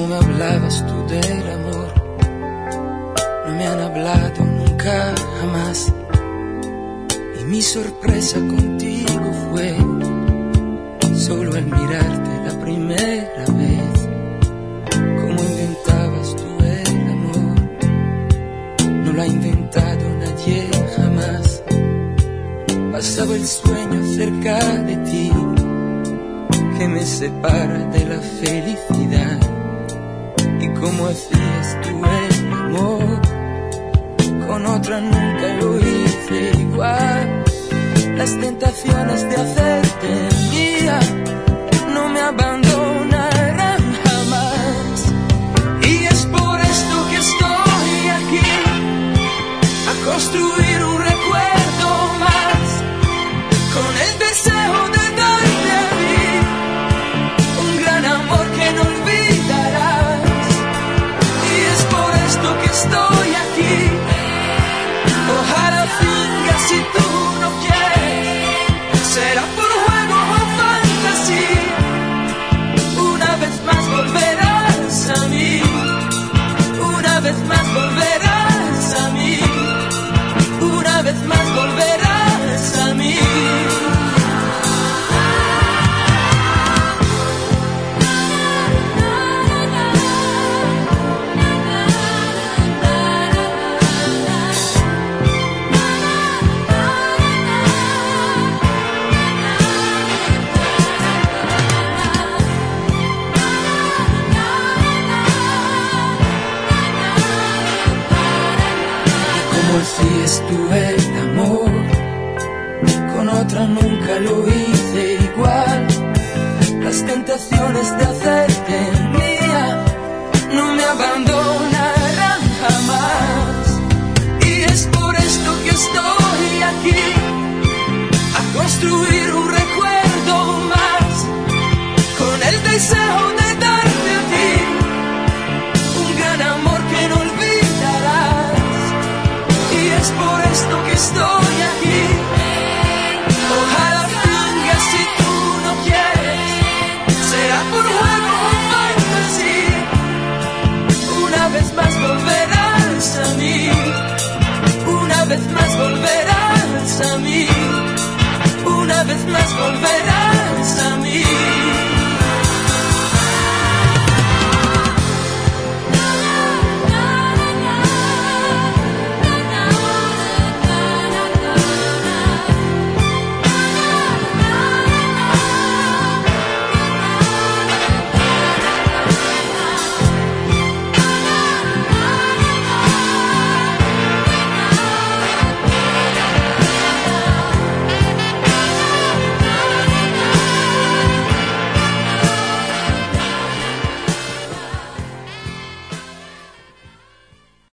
¿Cómo me hablabas tú del amor? No me han hablado nunca jamás. Y mi sorpresa contigo fue solo al mirarte la primera vez. ¿Cómo inventabas tú el amor? No lo ha inventado nadie jamás. Pasaba el sueño cerca de ti, que me separa de la felicidad. Y cómo hacías tú el amor, con otra nunca lo hice igual. Las tentaciones de hacerte mía no me abandonarán jamás. Y es por esto que estoy aquí, a construir un recuerdo más, con el deseo de darte a mí un gran amor que no olvidarás. Y es por esto que estoy aquí. Ojalá fingas si tú no quieres, será por juego o fantasía. Una vez más volverás a mí, una vez más volverás a mí, una vez más volverás a mí. Hacías tú el amor, con otra nunca lo hice igual. Las tentaciones de hacerte mía no me abandonarán jamás. Y es por esto que estoy aquí, a construir un recuerdo más, con el deseo de darte a ti un gran amor que no olvidarás. Y es por esto que estoy aquí. Ojalá fingas si tú no quieres, será por juego o fantasía. Una vez más volverás a mí, una vez más volverás a mí, una vez más volverás.